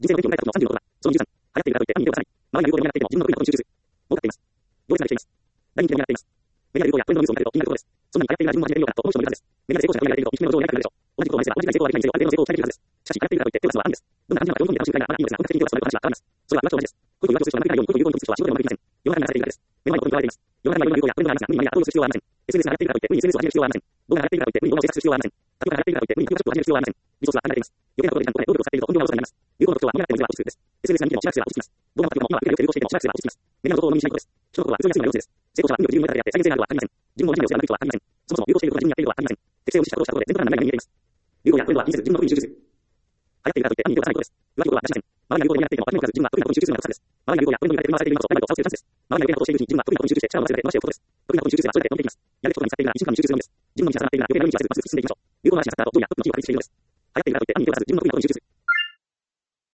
人生の勉強を書いたことの36番、その23、流行っているからといってアニメを出さない。周りが流行語を狙っていても自分の得意なことに集中する。多くなっています。行列ができています。大人気が狙っています。メディア流行やトレンドのニュースを見ると気になるところです。そんなに流行っているなら自分も始めてみようかと思う人もいるはずです。メディアで成功者がやっていると一目の情をやりたくなるでしょう。同じことを真似すれば同じ回成功はできないにせよある程度の成功をされているはずです。しかし流行っているからといって手を出すのはアンです。どんなに流行っているかといって手を出すのはアンです。どんなに感じなのか4分で楽しくできないならアンにはです。それは岩橋と同じです。それは岩橋と同じです。恋というワードとしては流行っているように恋という語にする人は仕事ではまくいきません。世の中に流されているからです。世の中には世の中には流行やトレンドがありますが、無理に後押しする必要はありません。SNS が流行っているからといって無理に SNS を始める必要はありません。動画が流行っているからといって無理に動画を制作する必要はありません。卓球が流行っているからといって無理に卓球合宿を始める必要はありません。リソースは限られています。余計なことで時間と労力を使っていると本業が遅くなります。流行の特徴は今やってもいずれは落ち着くです。SNS が人気でもしばらくすれば落ち着きます。動画の卓球も今は今よく流行していてもしばらくすれば落ち着きます。メディアのことを飲みにしないことです。人のことは普通に安いのが様子です。成功者は運よく自分のやって再現性があるとは限りません。自分も人を寄せ上がる人は限りません。そもそも流行していることが自分にやっているとは限りません。適性を無視したことをしたことで全部が何々に見えています。流行やトレンドは気にせず自分の得意に集中する。流行っているからといってアニメを出さないことです。浮気ことは出しません。周りが流行で狙っていても当たり前かず自分は得意なことに集中するのが得意です。周りが流行やトレンドに狙っているのは回されているのがです。周りが流行やトレンドに回されているのが差をつけるチャンスです。周りが得意なことをしているうちに自分は得意なことに集中して力を合わせて回していくことです。得意なことに集中するのはそれだけ回していくことです。やるべきことに使っているが一瞬間に集中するのが得意なことに集中して力を合わせて回していくことです。得意なことに集中するのはそれだけ回していくことです。やるべきことに使っているが一瞬間に集中するのが得意なことに集中して力を合わせて回していくことです。自分の道に挟まっているが余計な無理にさせています。自分の道に挟まっているが余計な無理にさせています。自分の道に挟まっているが余計な無理にさせています。流行っているからといってアニメを出さず自分の得意なことに集中する。流行っているからといってアニメを出さず自分の得意なことに集中する。